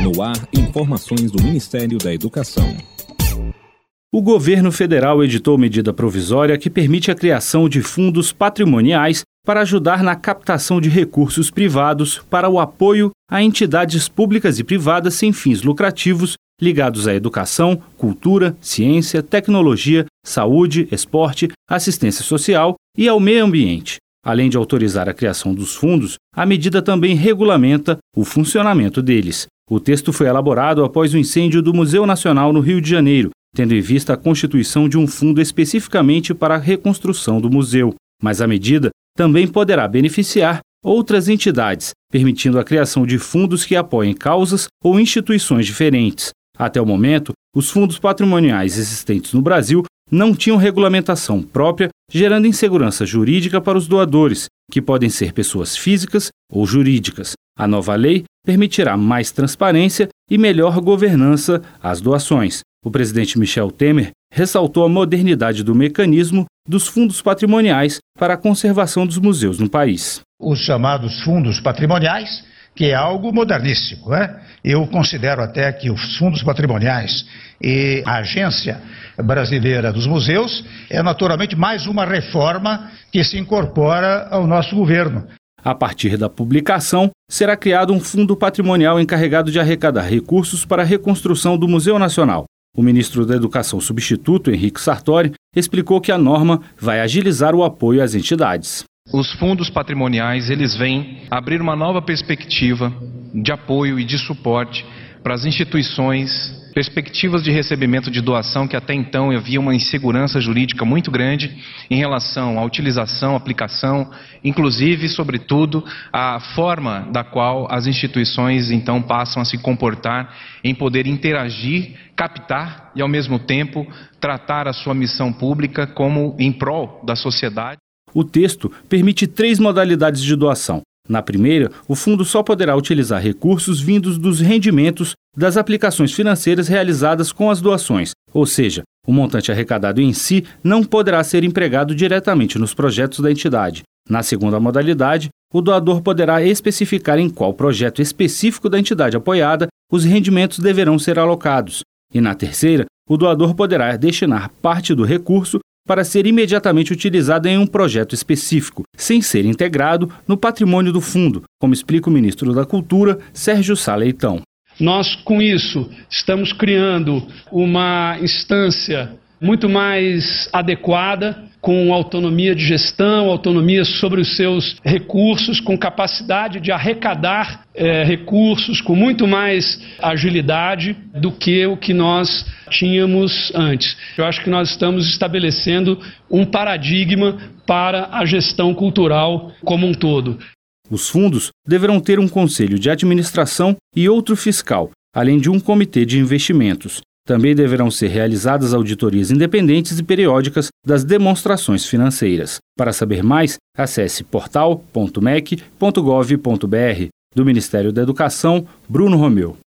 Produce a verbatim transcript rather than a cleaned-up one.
No ar, informações do Ministério da Educação. O governo federal editou medida provisória que permite a criação de fundos patrimoniais para ajudar na captação de recursos privados para o apoio a entidades públicas e privadas sem fins lucrativos ligados à educação, cultura, ciência, tecnologia, saúde, esporte, assistência social e ao meio ambiente. Além de autorizar a criação dos fundos, a medida também regulamenta o funcionamento deles. O texto foi elaborado após o incêndio do Museu Nacional no Rio de Janeiro, tendo em vista a constituição de um fundo especificamente para a reconstrução do museu. Mas a medida também poderá beneficiar outras entidades, permitindo a criação de fundos que apoiem causas ou instituições diferentes. Até o momento, os fundos patrimoniais existentes no Brasil não tinham regulamentação própria, gerando insegurança jurídica para os doadores, que podem ser pessoas físicas ou jurídicas. A nova lei permitirá mais transparência e melhor governança às doações. O presidente Michel Temer ressaltou a modernidade do mecanismo dos fundos patrimoniais para a conservação dos museus no país. Os chamados fundos patrimoniais, que é algo moderníssimo, né? Eu considero até que os fundos patrimoniais e a Agência Brasileira dos Museus é naturalmente mais uma reforma que se incorpora ao nosso governo. A partir da publicação, será criado um fundo patrimonial encarregado de arrecadar recursos para a reconstrução do Museu Nacional. O ministro da Educação substituto, Henrique Sartori, explicou que a norma vai agilizar o apoio às entidades. Os fundos patrimoniais, eles vêm abrir uma nova perspectiva de apoio e de suporte para as instituições, perspectivas de recebimento de doação que até então havia uma insegurança jurídica muito grande em relação à utilização, aplicação, inclusive, sobretudo, a forma da qual as instituições então passam a se comportar em poder interagir, captar e, ao mesmo tempo, tratar a sua missão pública como em prol da sociedade. O texto permite três modalidades de doação. Na primeira, o fundo só poderá utilizar recursos vindos dos rendimentos das aplicações financeiras realizadas com as doações, ou seja, o montante arrecadado em si não poderá ser empregado diretamente nos projetos da entidade. Na segunda modalidade, o doador poderá especificar em qual projeto específico da entidade apoiada os rendimentos deverão ser alocados. E na terceira, o doador poderá destinar parte do recurso para ser imediatamente utilizado em um projeto específico, sem ser integrado no patrimônio do fundo, como explica o ministro da Cultura, Sérgio Sá Leitão. Nós, com isso, estamos criando uma instância muito mais adequada, com autonomia de gestão, autonomia sobre os seus recursos, com capacidade de arrecadar é, recursos com muito mais agilidade do que o que nós tínhamos antes. Eu acho que nós estamos estabelecendo um paradigma para a gestão cultural como um todo. Os fundos deverão ter um conselho de administração e outro fiscal, além de um comitê de investimentos. Também deverão ser realizadas auditorias independentes e periódicas das demonstrações financeiras. Para saber mais, acesse portal ponto mec ponto gov ponto br. Do Ministério da Educação, Bruno Romeu.